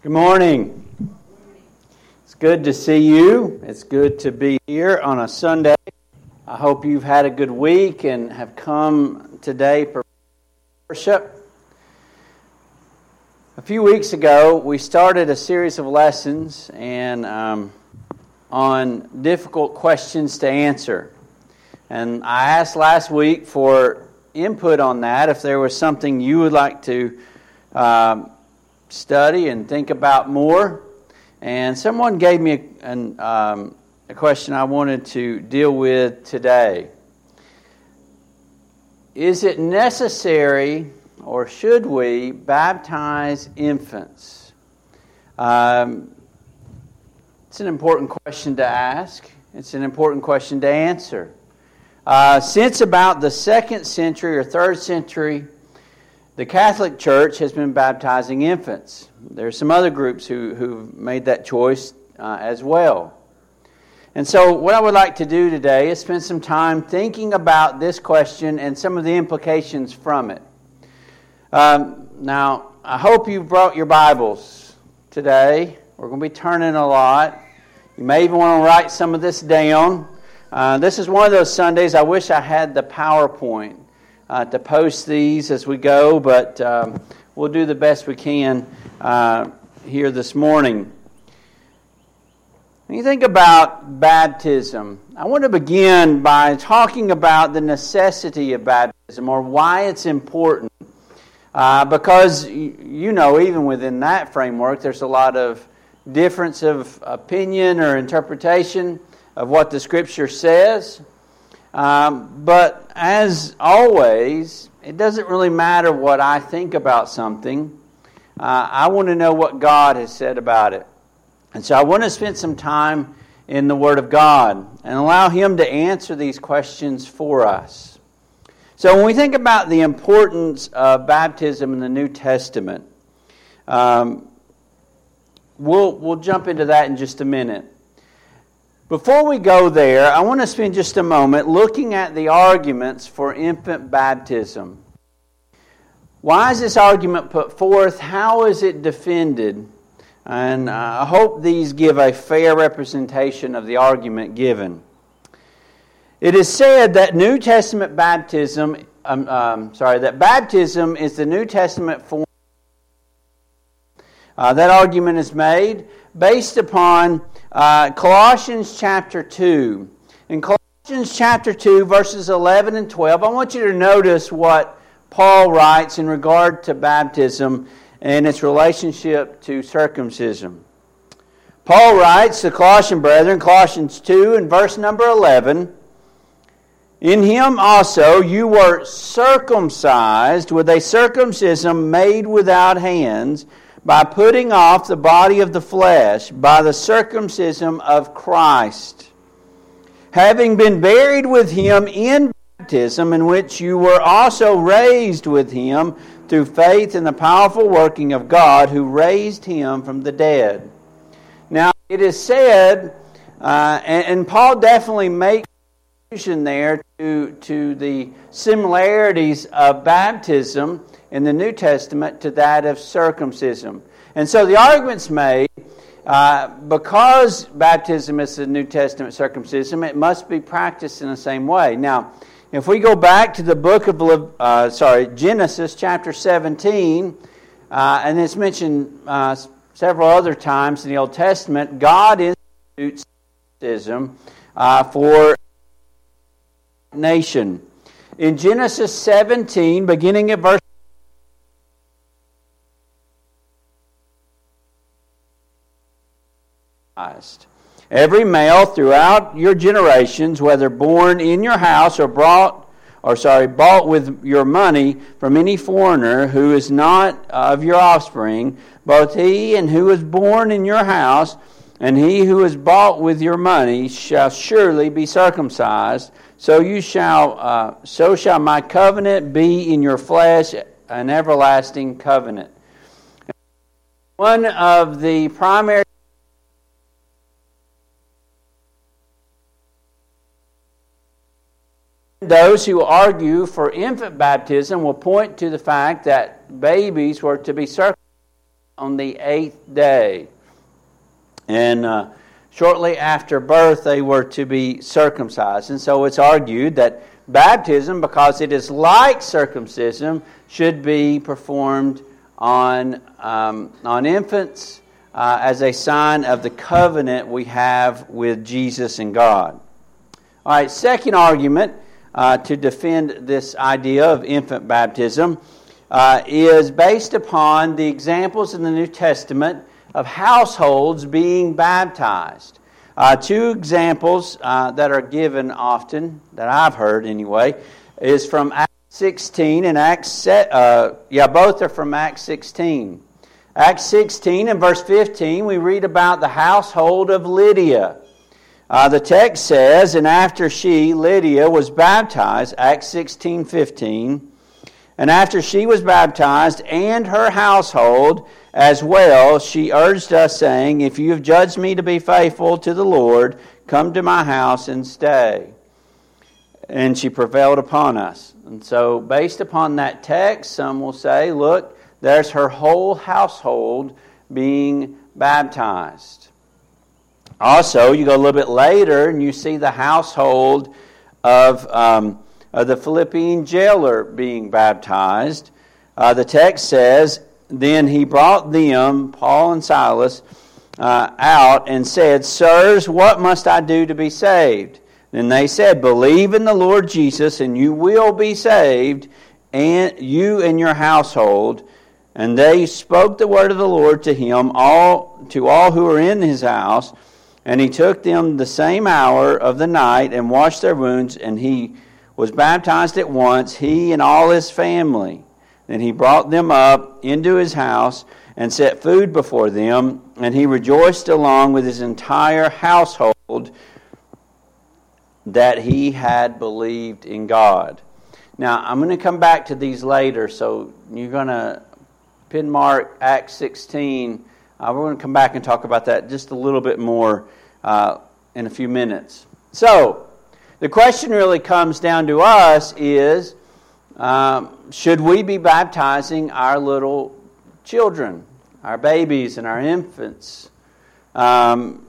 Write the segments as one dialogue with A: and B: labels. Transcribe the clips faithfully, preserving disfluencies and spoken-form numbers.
A: Good morning. It's good to see you. It's good to be here on a Sunday. I hope you've had a good week and have come today for worship. A few weeks ago, we started a series of lessons and um, on difficult questions to answer. And I asked last week for input on that, if there was something you would like to um, study and think about more. And someone gave me a, an, um, a question I wanted to deal with today. Is it necessary, or should we, baptize infants? Um, it's an important question to ask. It's an important question to answer. Uh, since about the second century or third century, the Catholic Church has been baptizing infants. There are some other groups who who've made that choice uh, as well. And so what I would like to do today is spend some time thinking about this question and some of the implications from it. Um, now, I hope you brought your Bibles today. We're going to be turning a lot. You may even want to write some of this down. Uh, this is one of those Sundays I wish I had the PowerPoint Uh, to post these as we go, but um, we'll do the best we can uh, here this morning. When you think about baptism, I want to begin by talking about the necessity of baptism, or why it's important. Uh, because, you know, even within that framework, there's a lot of difference of opinion or interpretation of what the Scripture says. Um, but as always, it doesn't really matter what I think about something. Uh, I want to know what God has said about it. And so I want to spend some time in the Word of God and allow Him to answer these questions for us. So when we think about the importance of baptism in the New Testament, um, we'll, we'll jump into that in just a minute. Before we go there, I want to spend just a moment looking at the arguments for infant baptism. Why is this argument put forth? How is it defended? And I hope these give a fair representation of the argument given. It is said that New Testament baptism, um, um, sorry, that baptism is the New Testament form. Uh, that argument is made based upon uh, Colossians chapter two. In Colossians chapter two, verses eleven and twelve, I want you to notice what Paul writes in regard to baptism and its relationship to circumcision. Paul writes to Colossian brethren, Colossians two and verse number eleven, "In him also you were circumcised with a circumcision made without hands, by putting off the body of the flesh by the circumcision of Christ, having been buried with Him in baptism, in which you were also raised with Him through faith in the powerful working of God, who raised Him from the dead." Now, it is said, uh, and, and Paul definitely makes allusion there to, to the similarities of baptism in the New Testament to that of circumcision. And so the argument's made, uh, because baptism is the New Testament circumcision, it must be practiced in the same way. Now, if we go back to the book of uh, sorry Genesis chapter seventeen, uh, and it's mentioned uh, several other times in the Old Testament, God institutes circumcision uh, for a nation. In Genesis seventeen, beginning at verse "Every male throughout your generations, whether born in your house or brought, or sorry, bought with your money from any foreigner who is not of your offspring, both he and who is born in your house, and he who is bought with your money, shall surely be circumcised. So you shall, uh, so shall my covenant be in your flesh, an everlasting covenant." One of the primary Those who argue for infant baptism will point to the fact that babies were to be circumcised on the eighth day. And uh, shortly after birth, they were to be circumcised. And so it's argued that baptism, because it is like circumcision, should be performed on, um, on infants uh, as a sign of the covenant we have with Jesus and God. All right, second argument uh, to defend this idea of infant baptism uh, is based upon the examples in the New Testament of households being baptized. Uh, two examples uh, that are given often, that I've heard anyway, is from Acts sixteen and Acts, uh, yeah, both are from Acts sixteen. Acts sixteen and verse fifteen, we read about the household of Lydia. Uh, the text says, and after she, Lydia, was baptized, Acts sixteen fifteen, and after she was baptized and her household as well, she urged us, saying, if you have judged me to be faithful to the Lord, come to my house and stay. And she prevailed upon us. And so, based upon that text, some will say, look, there's her whole household being baptized. Also, you go a little bit later and you see the household of, um, of the Philippian jailer being baptized. Uh, the text says, then he brought them, Paul and Silas, uh, out and said, sirs, what must I do to be saved? Then they said, believe in the Lord Jesus and you will be saved, and you and your household. And they spoke the word of the Lord to him, all to all who were in his house. And he took them the same hour of the night and washed their wounds, and he was baptized at once, he and all his family. Then he brought them up into his house and set food before them, and he rejoiced along with his entire household that he had believed in God. Now, I'm going to come back to these later, so you're going to pin mark Acts sixteen. Uh, we're going to come back and talk about that just a little bit more uh, in a few minutes. So, the question really comes down to us is, um, should we be baptizing our little children, our babies and our infants? Um,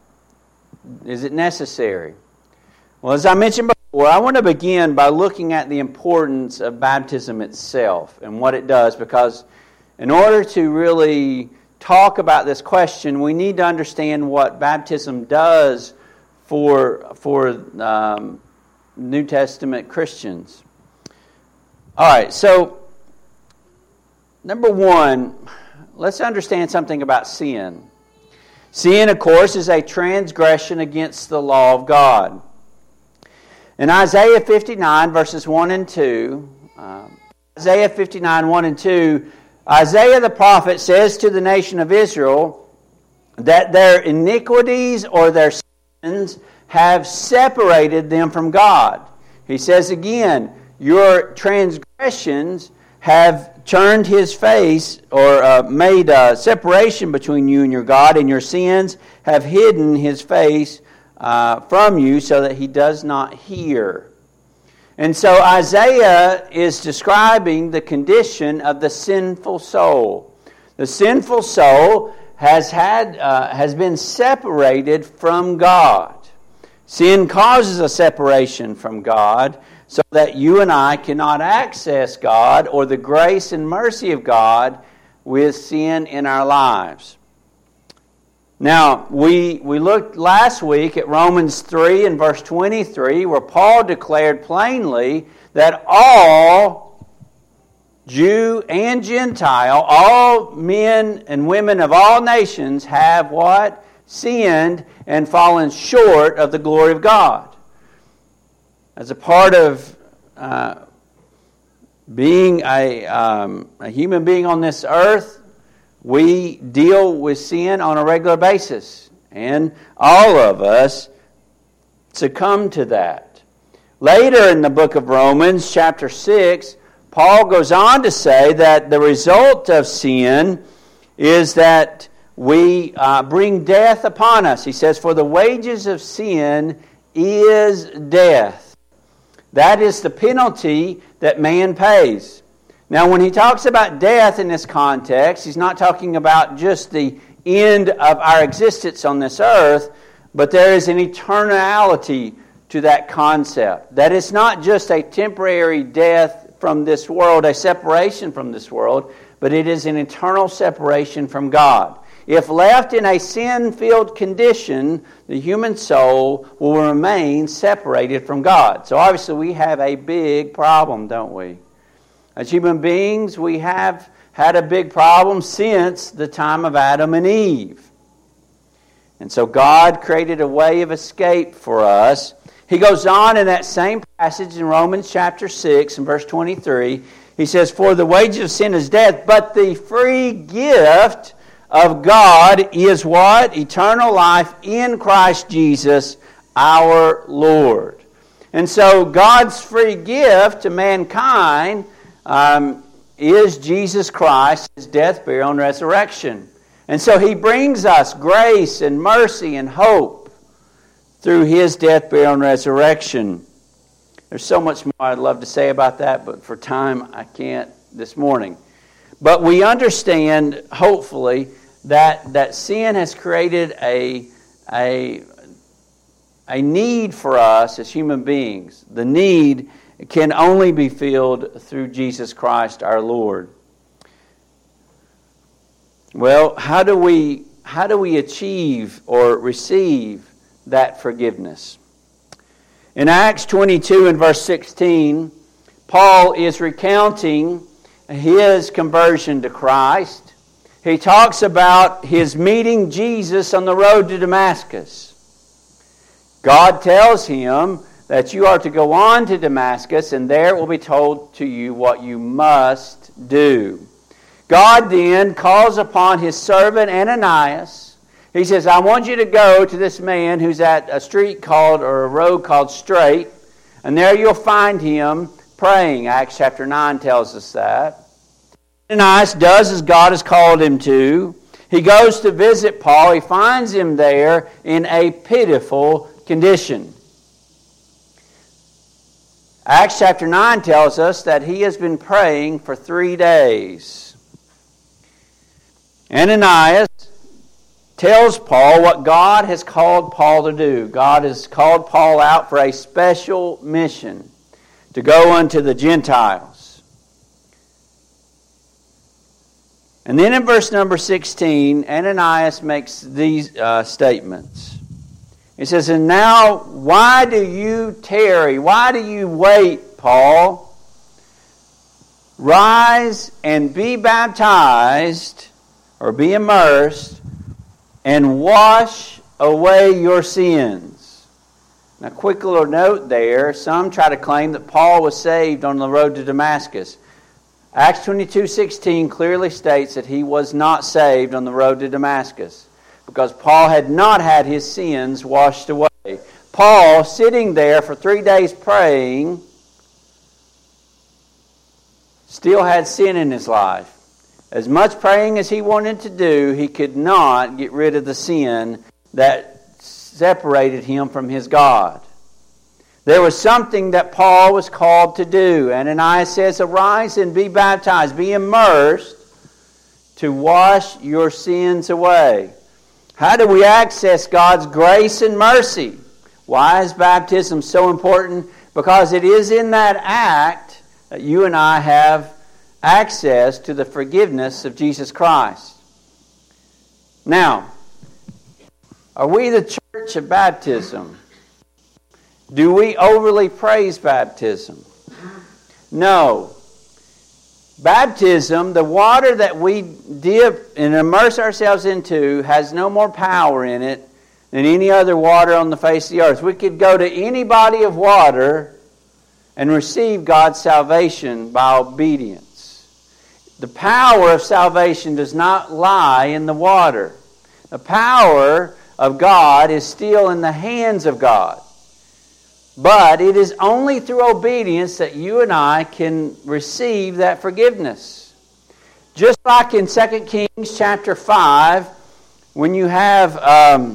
A: is it necessary? Well, as I mentioned before, I want to begin by looking at the importance of baptism itself and what it does, because in order to really talk about this question, we need to understand what baptism does for for um, New Testament Christians. All right, so number one, let's understand something about sin. Sin, of course, is a transgression against the law of God. In Isaiah fifty-nine, verses one and two, uh, Isaiah fifty-nine, one and two, Isaiah the prophet says to the nation of Israel that their iniquities or their sins have separated them from God. He says again, your transgressions have turned his face or uh, made a separation between you and your God, and your sins have hidden his face uh, from you so that he does not hear. And so Isaiah is describing the condition of the sinful soul. The sinful soul has had uh, has been separated from God. Sin causes a separation from God so that you and I cannot access God or the grace and mercy of God with sin in our lives. Now, we, we looked last week at Romans three and verse twenty-three, where Paul declared plainly that all, Jew and Gentile, all men and women of all nations have what? Sinned and fallen short of the glory of God. As a part of uh, being a, um, a human being on this earth, we deal with sin on a regular basis, and all of us succumb to that. Later in the book of Romans, chapter six, Paul goes on to say that the result of sin is that we uh, bring death upon us. He says, for the wages of sin is death. That is the penalty that man pays. Now, when he talks about death in this context, he's not talking about just the end of our existence on this earth, but there is an eternality to that concept. That it's not just a temporary death from this world, a separation from this world, but it is an eternal separation from God. If left in a sin-filled condition, the human soul will remain separated from God. So obviously we have a big problem, don't we? As human beings, we have had a big problem since the time of Adam and Eve. And so God created a way of escape for us. He goes on in that same passage in Romans chapter six and verse twenty-three. He says, "For the wages of sin is death, but the free gift of God is" what? "Eternal life in Christ Jesus our Lord." And so God's free gift to mankind um, is Jesus Christ, His death, burial, and resurrection. And so He brings us grace and mercy and hope through His death, burial, and resurrection. There's so much more I'd love to say about that, but for time I can't this morning. But we understand, hopefully, that, that sin has created a, a, a need for us as human beings. The need can only be filled through Jesus Christ our Lord. Well, how do we how do we achieve or receive that forgiveness? In Acts twenty-two and verse sixteen, Paul is recounting his conversion to Christ. He talks about his meeting Jesus on the road to Damascus. God tells him that you are to go on to Damascus, and there it will be told to you what you must do. God then calls upon His servant Ananias. He says, "I want you to go to this man who's at a street called, or a road called Straight, and there you'll find him praying." Acts chapter nine tells us that. Ananias does as God has called him to. He goes to visit Paul. He finds him there in a pitiful condition. Acts chapter nine tells us that he has been praying for three days. Ananias tells Paul what God has called Paul to do. God has called Paul out for a special mission to go unto the Gentiles. And then in verse number sixteen, Ananias makes these uh, statements. He says, "And now, why do you tarry? Why do you wait, Paul? Rise and be baptized," or be immersed, "and wash away your sins." Now, quick little note there. Some try to claim that Paul was saved on the road to Damascus. Acts twenty-two sixteen clearly states that he was not saved on the road to Damascus, because Paul had not had his sins washed away. Paul, sitting there for three days praying, still had sin in his life. As much praying as he wanted to do, he could not get rid of the sin that separated him from his God. There was something that Paul was called to do. Ananias says, "Arise and be baptized, be immersed to wash your sins away." How do we access God's grace and mercy? Why is baptism so important? Because it is in that act that you and I have access to the forgiveness of Jesus Christ. Now, are we the church of baptism? Do we overly praise baptism? No. Baptism, the water that we dip and immerse ourselves into, has no more power in it than any other water on the face of the earth. We could go to any body of water and receive God's salvation by obedience. The power of salvation does not lie in the water. The power of God is still in the hands of God. But it is only through obedience that you and I can receive that forgiveness. Just like in Second Kings chapter five, when you have um,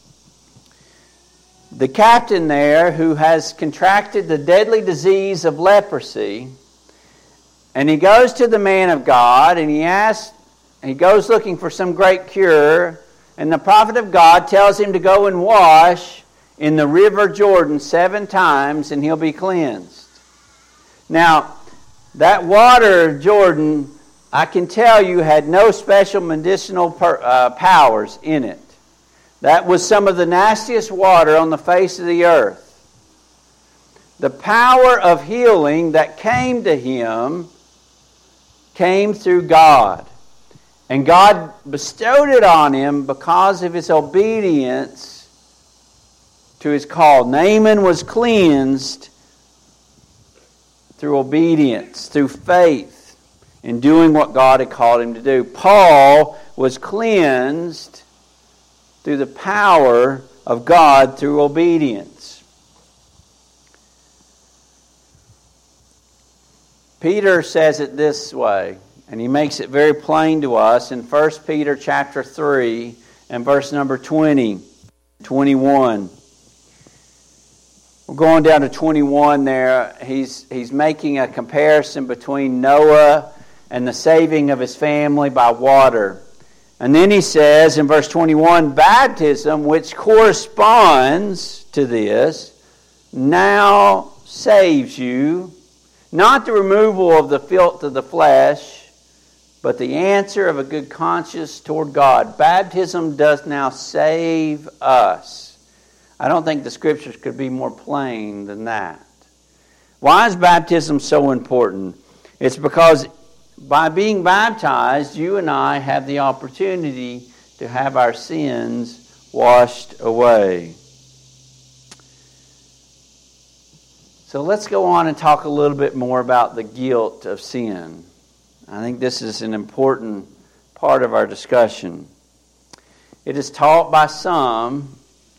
A: the captain there who has contracted the deadly disease of leprosy, And he goes to the man of God, and he asks, he goes looking for some great cure, and the prophet of God tells him to go and wash in the river Jordan seven times, and he'll be cleansed. Now, that water, Jordan, I can tell you, had no special medicinal per, uh, powers in it. That was some of the nastiest water on the face of the earth. The power of healing that came to him came through God. And God bestowed it on him because of his obedience to his call. Naaman was cleansed through obedience, through faith, in doing what God had called him to do. Paul was cleansed through the power of God through obedience. Peter says it this way, and he makes it very plain to us in First Peter chapter three and verse number twenty, twenty-one. We're going down to twenty-one there. He's, he's making a comparison between Noah and the saving of his family by water. And then he says in verse twenty-one, baptism, which corresponds to this, now saves you, not the removal of the filth of the flesh, but the answer of a good conscience toward God. Baptism does now save us. I don't think the Scriptures could be more plain than that. Why is baptism so important? It's because by being baptized, you and I have the opportunity to have our sins washed away. So let's go on and talk a little bit more about the guilt of sin. I think this is an important part of our discussion. It is taught by some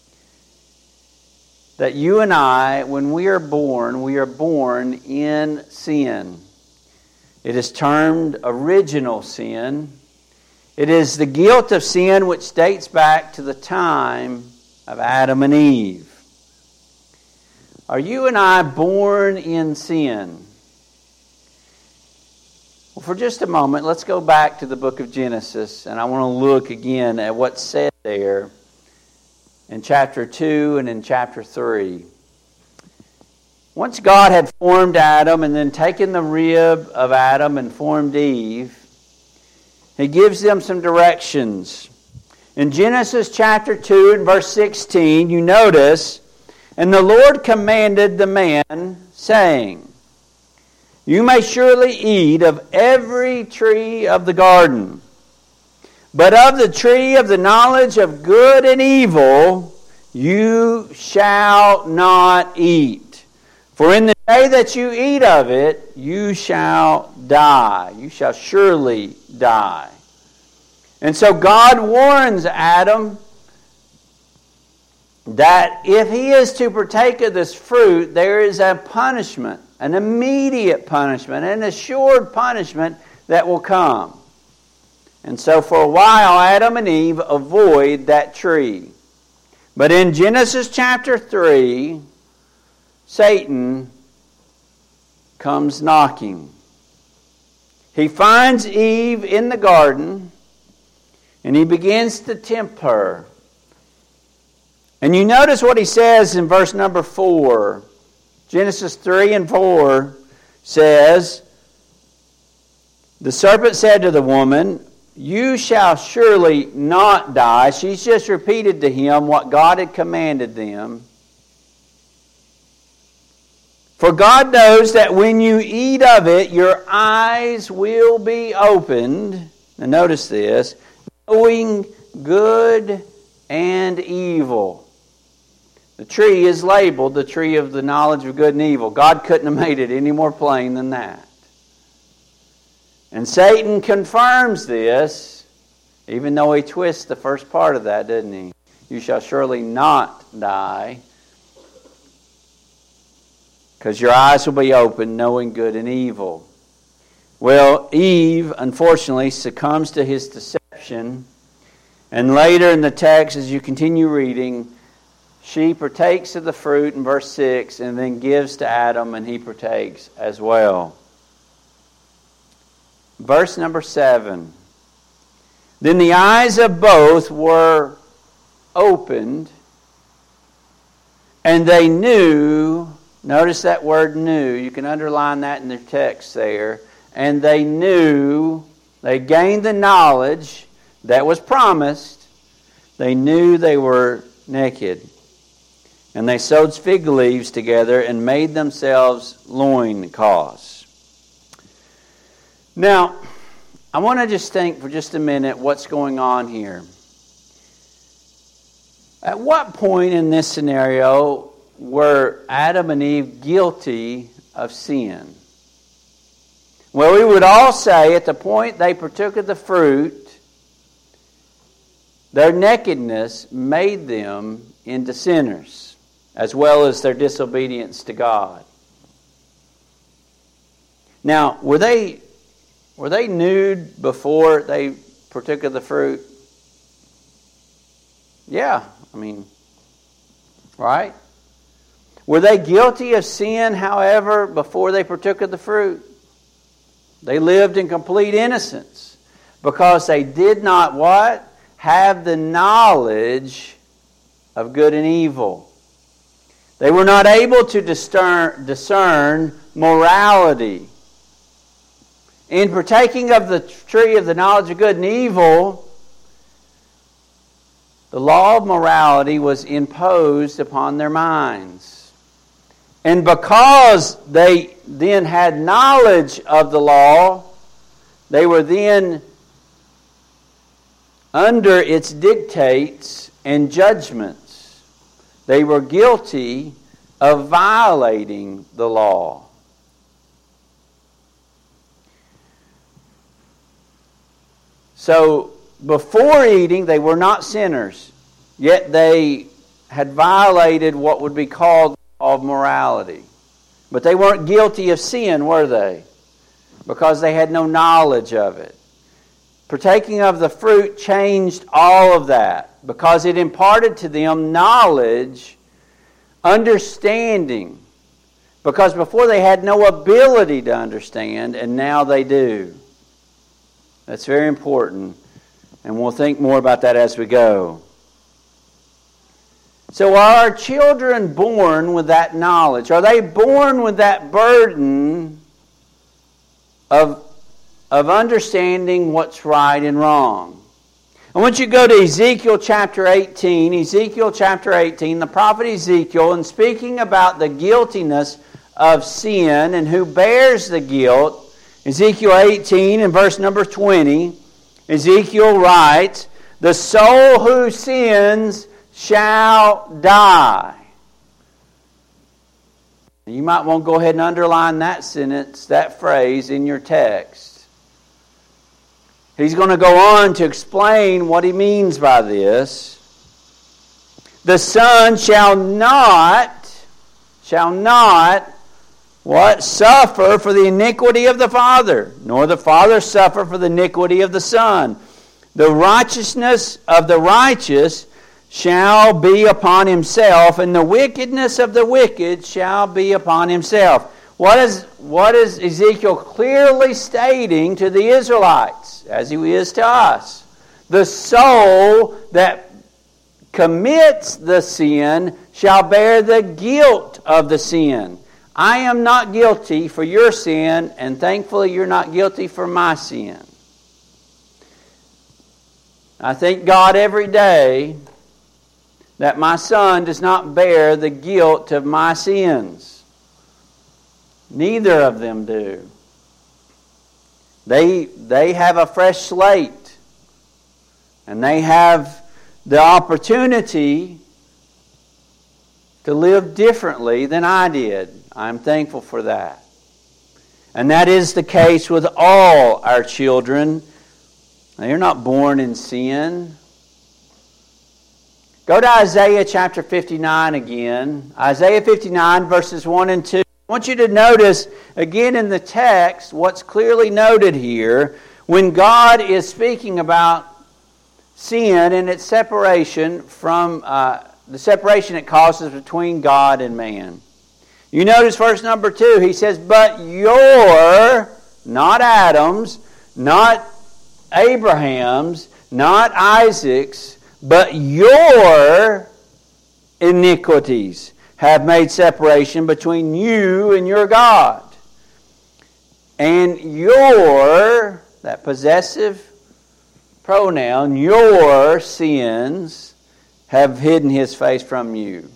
A: that you and I, when we are born, we are born in sin. It is termed original sin. It is the guilt of sin which dates back to the time of Adam and Eve. Are you and I born in sin? Well, for just a moment, let's go back to the book of Genesis, and I want to look again at what's said there in chapter two and in chapter three. Once God had formed Adam and then taken the rib of Adam and formed Eve, He gives them some directions. In Genesis chapter two and verse sixteen, you notice, and the Lord commanded the man, saying, you may surely eat of every tree of the garden, but of the tree of the knowledge of good and evil you shall not eat. For in the day that you eat of it, you shall die. You shall surely die. And so God warns Adam that if he is to partake of this fruit, there is a punishment, an immediate punishment, an assured punishment that will come. And so for a while, Adam and Eve avoid that tree. But in Genesis chapter three, Satan comes knocking. He finds Eve in the garden, and he begins to tempt her. And you notice what he says in verse number four. Genesis three and four says, the serpent said to the woman, you shall surely not die. She's just repeated to him what God had commanded them. For God knows that when you eat of it, your eyes will be opened. Now notice this, knowing good and evil. The tree is labeled the tree of the knowledge of good and evil. God couldn't have made it any more plain than that. And Satan confirms this, even though he twists the first part of that, doesn't he? You shall surely not die, because your eyes will be open, knowing good and evil. Well, Eve, unfortunately, succumbs to his deception. And later in the text, as you continue reading, she partakes of the fruit in verse six and then gives to Adam, and he partakes as well. verse number seven. Then the eyes of both were opened, and they knew, notice that word knew, you can underline that in the text there, and they knew, they gained the knowledge that was promised, they knew they were naked. And they sewed fig leaves together and made themselves loincloths. Now, I want to just think for just a minute what's going on here. At what point in this scenario were Adam and Eve guilty of sin? Well, we would all say at the point they partook of the fruit, their nakedness made them into sinners, as well as their disobedience to God. Now, were they were they nude before they partook of the fruit? Yeah, I mean, right? Were they guilty of sin, however, before they partook of the fruit? They lived in complete innocence because they did not what? Have the knowledge of good and evil. They were not able to discern, discern morality. In partaking of the tree of the knowledge of good and evil, the law of morality was imposed upon their minds. And because they then had knowledge of the law, they were then under its dictates and judgments. They were guilty of violating the law. So, before eating, they were not sinners, yet they had violated what would be called the law of morality. But they weren't guilty of sin, were they? Because they had no knowledge of it. Partaking of the fruit changed all of that because it imparted to them knowledge, understanding. Because before they had no ability to understand, and now they do. That's very important, and we'll think more about that as we go. So are our children born with that knowledge? Are they born with that burden of, of understanding what's right and wrong? I want you to go to Ezekiel chapter eighteen. Ezekiel chapter eighteen, the prophet Ezekiel, and speaking about the guiltiness of sin and who bears the guilt, Ezekiel eighteen and verse number twenty, Ezekiel writes, "The soul who sins shall die." You might want to go ahead and underline that sentence, that phrase in your text. He's going to go on to explain what he means by this. The son shall not, shall not, what? Suffer for the iniquity of the father, nor the father suffer for the iniquity of the son. The righteousness of the righteous shall be upon himself, and the wickedness of the wicked shall be upon himself. What is, what is Ezekiel clearly stating to the Israelites, as he is to us? The soul that commits the sin shall bear the guilt of the sin. I am not guilty for your sin, and thankfully you're not guilty for my sin. I thank God every day that my son does not bear the guilt of my sins. Neither of them do. They, they have a fresh slate, and they have the opportunity to live differently than I did. I'm thankful for that. And that is the case with all our children. They're not born in sin. Go to Isaiah chapter fifty-nine again. Isaiah fifty-nine verses one and two. I want you to notice again in the text what's clearly noted here when God is speaking about sin and its separation from uh, the separation it causes between God and man. You notice verse number two, he says, "But your," not Adam's, not Abraham's, not Isaac's, but your iniquities have made separation between you and your God. And your, that possessive pronoun, your sins have hidden His face from you.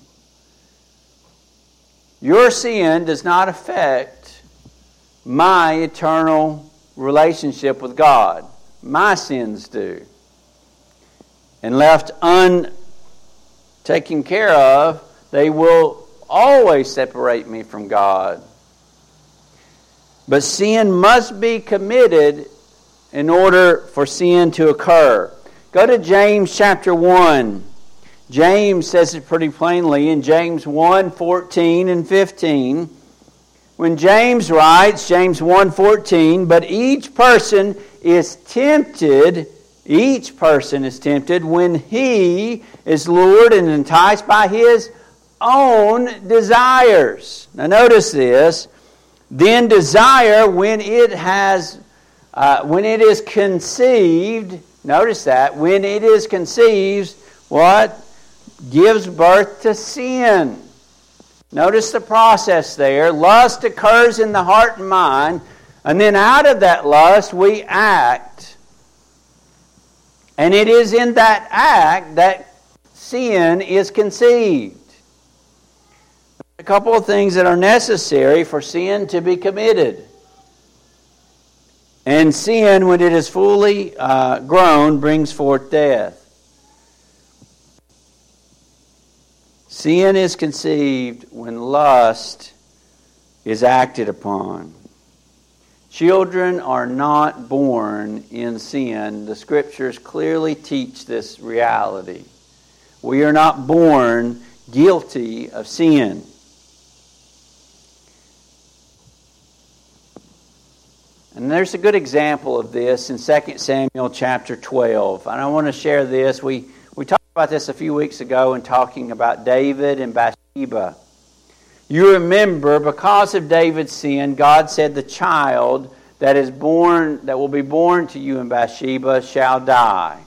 A: Your sin does not affect my eternal relationship with God. My sins do. And left untaken care of, they will always separate me from God. But sin must be committed in order for sin to occur. Go to James chapter one. James says it pretty plainly in James one, fourteen and fifteen. When James writes, James one, fourteen, but each person is tempted, each person is tempted when he is lured and enticed by his own desires. Now notice this. Then desire, when it has, uh, when it is conceived, notice that, when it is conceived, what? Gives birth to sin. Notice the process there. Lust occurs in the heart and mind, and then out of that lust we act. And it is in that act that sin is conceived. A couple of things that are necessary for sin to be committed. And sin, when it is fully uh, grown, brings forth death. Sin is conceived when lust is acted upon. Children are not born in sin. The Scriptures clearly teach this reality. We are not born guilty of sin. And there's a good example of this in Second Samuel chapter twelve. And I want to share this. We we talked about this a few weeks ago in talking about David and Bathsheba. You remember, because of David's sin, God said the child that is born, that will be born to you in Bathsheba shall die.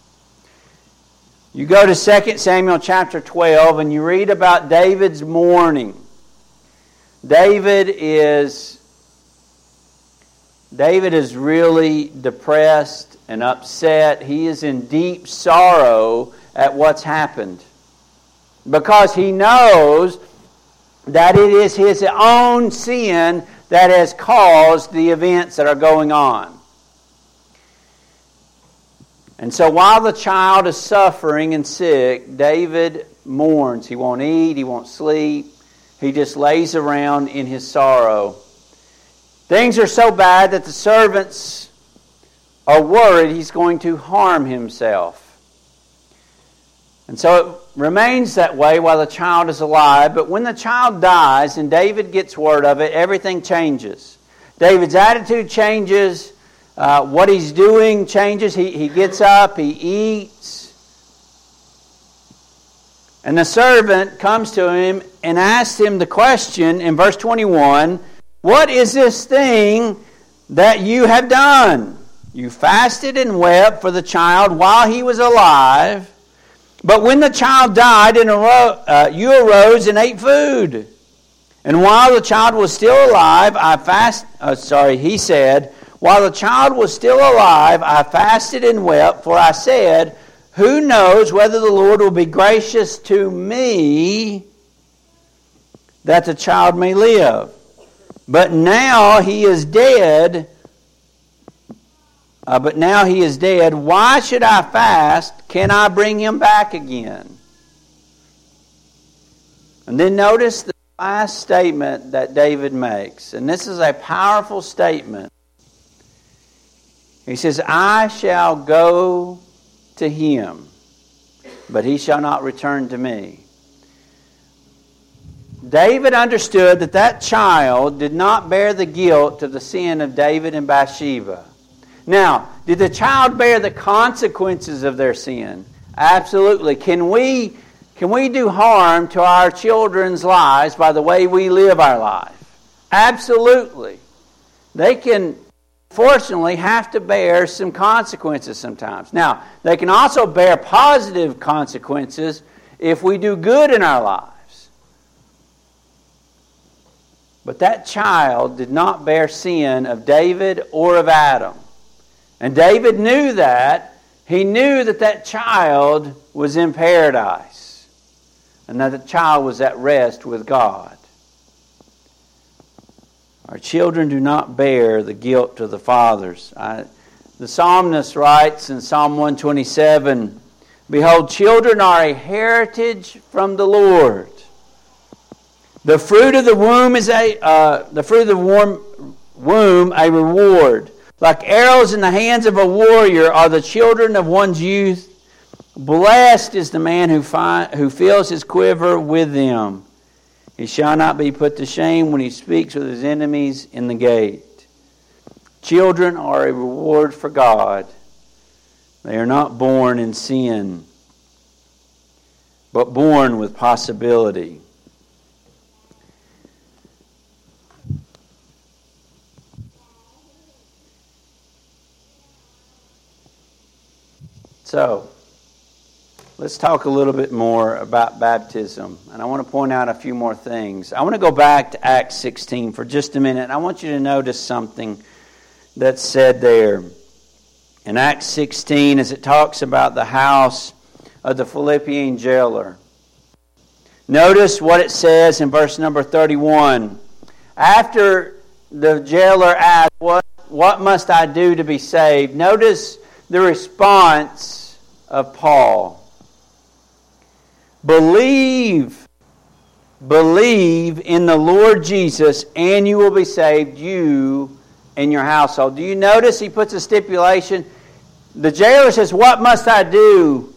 A: You go to Second Samuel chapter twelve and you read about David's mourning. David is David is really depressed and upset. He is in deep sorrow at what's happened, because he knows that it is his own sin that has caused the events that are going on. And so while the child is suffering and sick, David mourns. He won't eat, he won't sleep. He just lays around in his sorrow. Things are so bad that the servants are worried he's going to harm himself. And so it remains that way while the child is alive. But when the child dies and David gets word of it, everything changes. David's attitude changes. Uh, what he's doing changes. He, he gets up, he eats. And the servant comes to him and asks him the question in verse twenty-one, what is this thing that you have done? You fasted and wept for the child while he was alive. But when the child died, and aro- uh, you arose and ate food. And while the child was still alive, I fast. Uh, sorry, he said, while the child was still alive, I fasted and wept, for I said, who knows whether the Lord will be gracious to me that the child may live. But now he is dead. Uh, but now he is dead. Why should I fast? Can I bring him back again? And then notice the last statement that David makes. And this is a powerful statement. He says, I shall go to him, but he shall not return to me. David understood that that child did not bear the guilt of the sin of David and Bathsheba. Now, did the child bear the consequences of their sin? Absolutely. Can we, can we do harm to our children's lives by the way we live our life? Absolutely. They can, fortunately have to bear some consequences sometimes. Now, they can also bear positive consequences if we do good in our lives. But that child did not bear sin of David or of Adam. And David knew that. He knew that that child was in paradise and that the child was at rest with God. Our children do not bear the guilt of the fathers. I, the psalmist writes in Psalm one twenty-seven, "Behold, children are a heritage from the Lord. The fruit of the womb is a uh, the fruit of the womb, womb a reward. Like arrows in the hands of a warrior are the children of one's youth. Blessed is the man who find, who fills his quiver with them. He shall not be put to shame when he speaks with his enemies in the gate." Children are a reward for God. They are not born in sin, but born with possibility. So, let's talk a little bit more about baptism. And I want to point out a few more things. I want to go back to Acts sixteen for just a minute. I want you to notice something that's said there. In Acts sixteen, as it talks about the house of the Philippian jailer. Notice what it says in verse number thirty-one. After the jailer asked, what, what must I do to be saved? Notice the response of Paul. Believe, believe in the Lord Jesus and you will be saved, you and your household. Do you notice he puts a stipulation? The jailer says, what must I do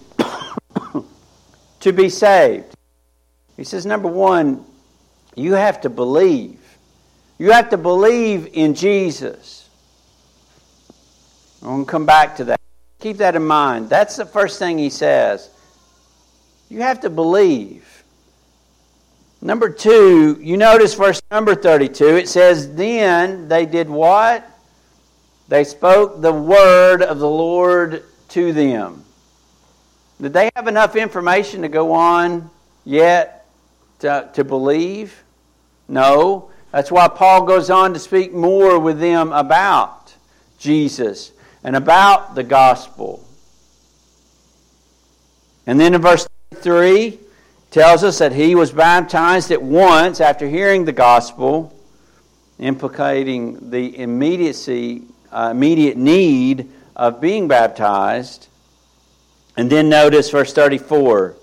A: to be saved? He says, number one, you have to believe. You have to believe in Jesus. I'm going to come back to that. Keep that in mind. That's the first thing he says. You have to believe. Number two, you notice verse number thirty-two. It says, then they did what? They spoke the word of the Lord to them. Did they have enough information to go on yet to, to believe? No. That's why Paul goes on to speak more with them about Jesus and about the gospel. And then in verse three, tells us that he was baptized at once after hearing the gospel, implicating the immediacy, uh, immediate need of being baptized. And then notice verse thirty-four.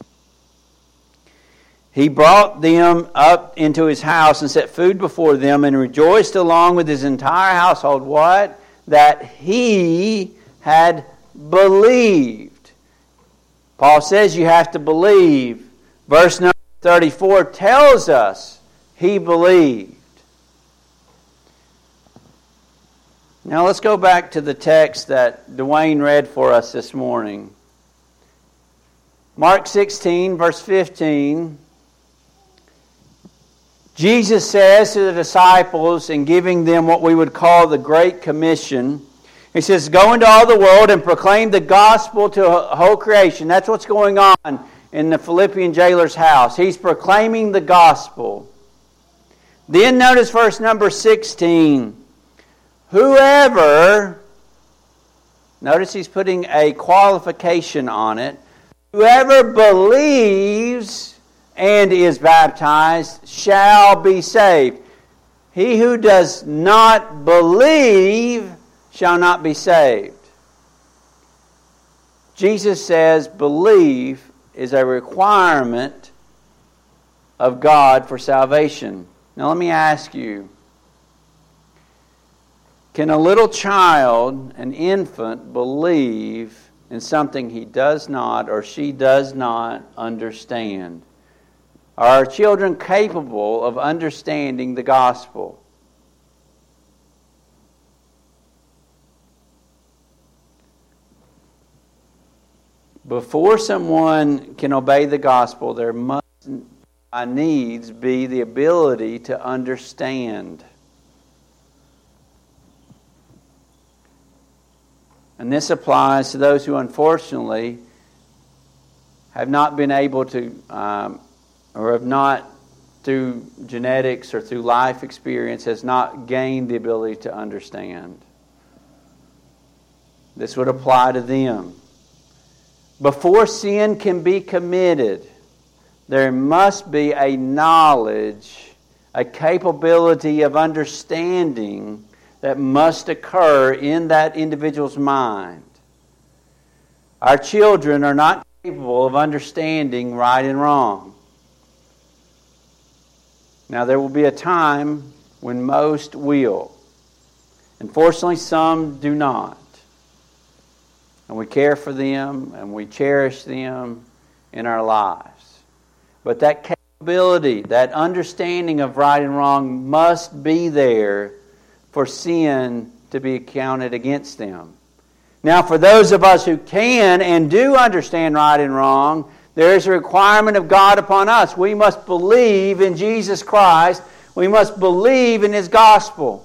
A: He brought them up into his house and set food before them and rejoiced along with his entire household. What? That he had believed. Paul says you have to believe. Verse number thirty-four tells us he believed. Now let's go back to the text that Dwayne read for us this morning. Mark sixteen, verse fifteen. Jesus says to the disciples in giving them what we would call the Great Commission, he says, go into all the world and proclaim the gospel to the whole creation. That's what's going on in the Philippian jailer's house. He's proclaiming the gospel. Then notice verse number sixteen. Whoever, notice he's putting a qualification on it, whoever believes and is baptized shall be saved. He who does not believe shall not be saved. Jesus says belief is a requirement of God for salvation. Now let me ask you, can a little child, an infant, believe in something he does not or she does not understand? Are our children capable of understanding the gospel? Before someone can obey the gospel, there must, by needs, be the ability to understand. And this applies to those who unfortunately have not been able to, um, or have not, through genetics or through life experience, has not gained the ability to understand. This would apply to them. Before sin can be committed, there must be a knowledge, a capability of understanding that must occur in that individual's mind. Our children are not capable of understanding right and wrong. Now, there will be a time when most will. Unfortunately, some do not. And we care for them and we cherish them in our lives. But that capability, that understanding of right and wrong must be there for sin to be counted against them. Now, for those of us who can and do understand right and wrong, there is a requirement of God upon us. We must believe in Jesus Christ. We must believe in His gospel.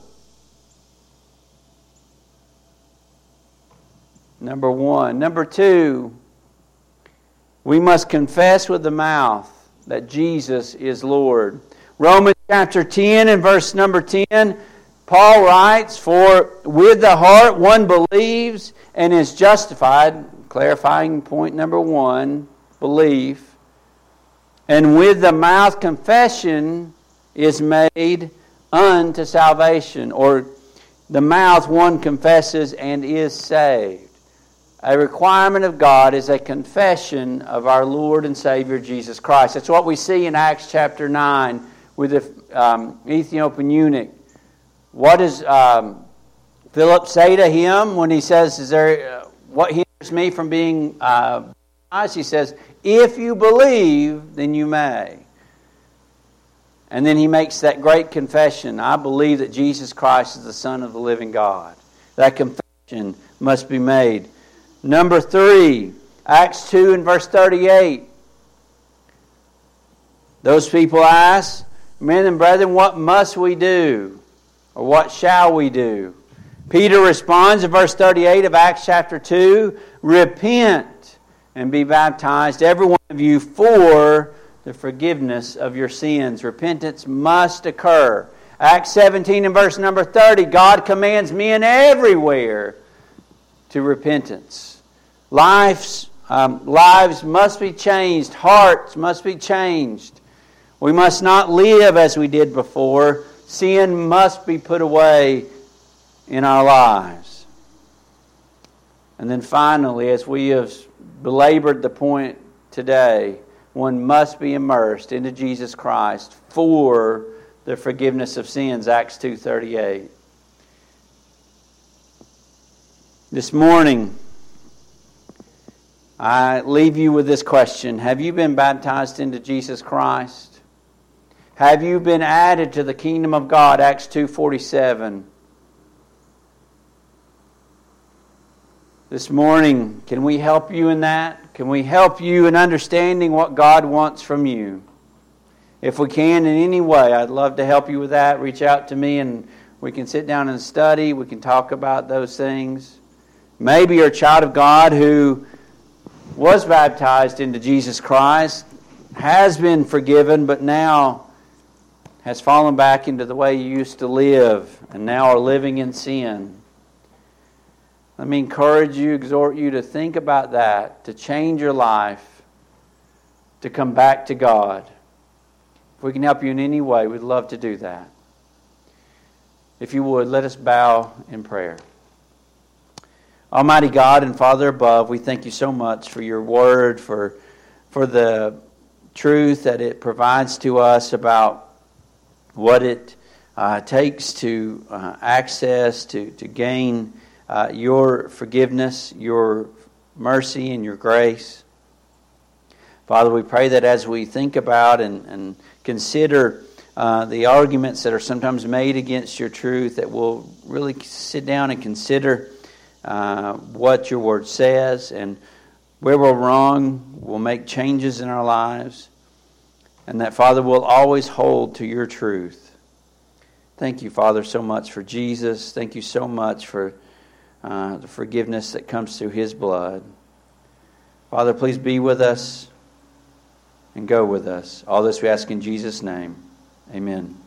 A: Number one. Number two, we must confess with the mouth that Jesus is Lord. Romans chapter ten and verse number ten, Paul writes, "For with the heart one believes and is justified," clarifying point number one, belief, "and with the mouth confession is made unto salvation," or the mouth one confesses and is saved. A requirement of God is a confession of our Lord and Savior Jesus Christ. That's what we see in Acts chapter nine with the um, Ethiopian eunuch. What does um, Philip say to him when he says, "Is there uh, what hinders me from being uh, baptized?" He says, "If you believe, then you may." And then he makes that great confession, "I believe that Jesus Christ is the Son of the living God." That confession must be made. Number three, Acts two and verse thirty-eight. Those people ask, "Men and brethren, what must we do? Or what shall we do?" Peter responds in verse thirty-eight of Acts chapter two, "Repent and be baptized, every one of you, for the forgiveness of your sins." Repentance must occur. Acts seventeen and verse number thirty, God commands men everywhere to repentance. Lives, um, lives must be changed. Hearts must be changed. We must not live as we did before. Sin must be put away in our lives. And then finally, as we have belabored the point today, one must be immersed into Jesus Christ for the forgiveness of sins. Acts two thirty-eight. This morning, I leave you with this question. Have you been baptized into Jesus Christ? Have you been added to the kingdom of God? Acts two forty-seven. This morning, can we help you in that? Can we help you in understanding what God wants from you? If we can in any way, I'd love to help you with that. Reach out to me and we can sit down and study. We can talk about those things. Maybe you're a child of God who was baptized into Jesus Christ, has been forgiven, but now has fallen back into the way you used to live and now are living in sin. Let me encourage you, exhort you to think about that, to change your life, to come back to God. If we can help you in any way, we'd love to do that. If you would, let us bow in prayer. Almighty God and Father above, we thank you so much for your word, for, for the truth that it provides to us about what it uh, takes to uh, access, to, to gain uh, your forgiveness, your mercy, and your grace. Father, we pray that as we think about and, and consider uh, the arguments that are sometimes made against your truth, that we'll really sit down and consider Uh, what your word says, and where we're wrong, we'll make changes in our lives, and that, Father, we'll always hold to your truth. Thank you, Father, so much for Jesus. Thank you so much for uh, the forgiveness that comes through His blood. Father, please be with us and go with us. All this we ask in Jesus' name. Amen.